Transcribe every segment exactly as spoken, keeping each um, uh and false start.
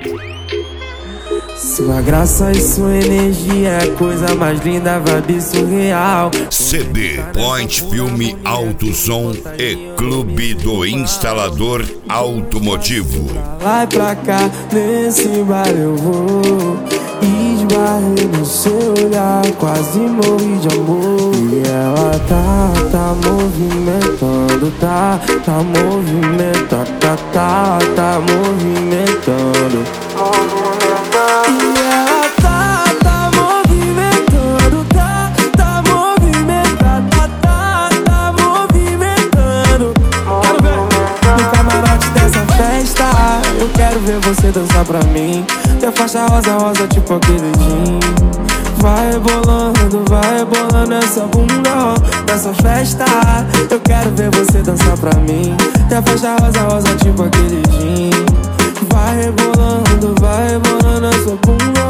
Sua graça e sua energia é a coisa mais linda, vibe surreal. C D Point Filme Alto Som e Clube do Instalador Automotivo. Lá e pra cá, nesse bar eu vou. Esbarrei no seu olhar, quase morri de amor. E ela tá, tá movimentando, tá, tá movimentando, tá, tá, tá movimentando. E ela tá, tá movimentando, tá, tá movimentando, tá, tá, tá movimentando. Quero ver no camarote dessa festa, eu quero ver você dançar pra mim. Tem faixa rosa, rosa tipo aquele jean. Vai rebolando, vai rebolando essa bunda nessa festa. Eu quero ver você dançar pra mim. Tem faixa rosa, rosa tipo aquele jean. Vai rebolando, vai rebolando essa bunda.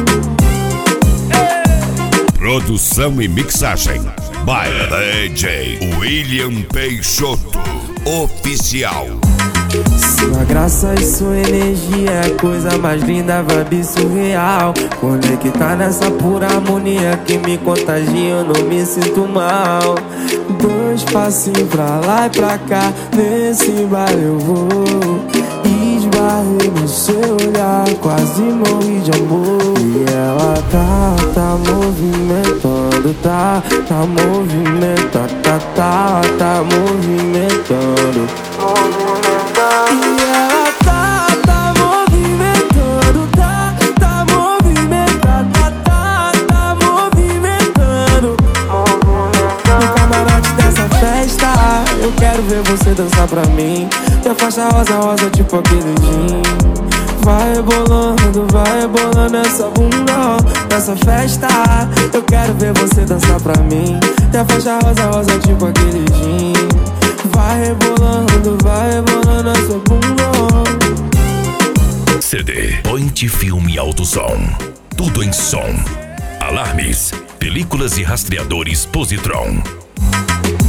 Produção e mixagem by D J William Peixoto Oficial. Sua graça e sua energia é a coisa mais linda, vibe surreal. Conectar nessa pura harmonia que me contagia, eu não me sinto mal. Dois passinhos pra lá e pra cá, nesse bar eu vou. Esbarrei no seu olhar, quase morri de amor. E ela tá, tá movimentando, tá, tá movimentando, tá, tá, tá movimentando. E ela tá, tá movimentando, tá, tá movimentando, tá, tá, tá movimentando. No camarote dessa festa, eu quero ver você dançar pra mim. Tem faixa rosa, rosa tipo aquele jean. Vai rebolando, vai rebolando essa bunda nessa festa. Eu quero ver você dançar pra mim. Tem faixa rosa, rosa tipo aquele jean. Vai rebolando, vai rebolando essa bunda. C D Point Filme Alto Som. Tudo em som. Alarmes, películas e rastreadores Positron.